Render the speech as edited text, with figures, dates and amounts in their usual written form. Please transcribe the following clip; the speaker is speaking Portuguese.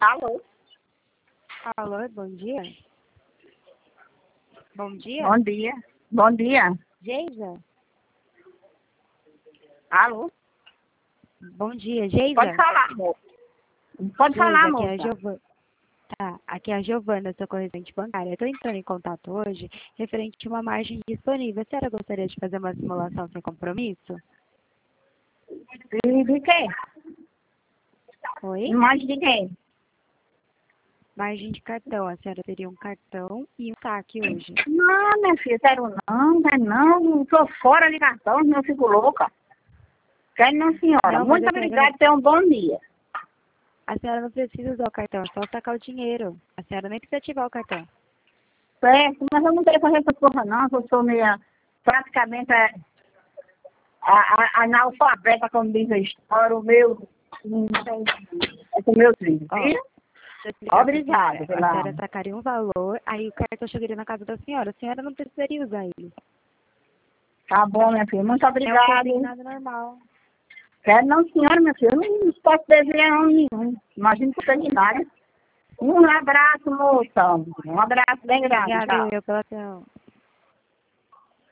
Alô? Alô, bom dia? Bom dia? Bom dia. Bom dia. Geisa? Alô? Bom dia, Geisa? Pode falar, amor. Pode falar, Geisa, aqui é a moça. Giovana. Tá, aqui é a Giovana, sua correspondente bancária. Eu estou entrando em contato hoje referente a uma margem disponível. A senhora gostaria de fazer uma simulação sem compromisso? E de quem? Oi? Imagem de quem? Margem de cartão. A senhora teria um cartão e um saque hoje. Não, minha filha, quero não. Tô fora de cartão, eu fico louca. Quero não, senhora. Não, mas Muito a senhora obrigada, tenha um bom dia. a senhora não precisa usar o cartão, é só sacar o dinheiro. A senhora nem precisa ativar o cartão. Certo, mas eu não quero fazer essa porra não, que eu sou meia, praticamente analfabeta, como diz a história, o meu, é com o meu filho, Ó, viu? deixa eu explicar pra Obrigada, senhora. A pela... senhora sacaria um valor, aí o cartão chegaria na casa da senhora. A senhora não precisaria usar ele. Tá bom, minha filha, muito É um obrigada. consignado normal. Quero não, senhora, minha filha, eu não posso dever homem nenhum. Imagina que eu tenho nada. Um abraço, moça. Um abraço bem grande, Obrigada tchau. eu pela atenção.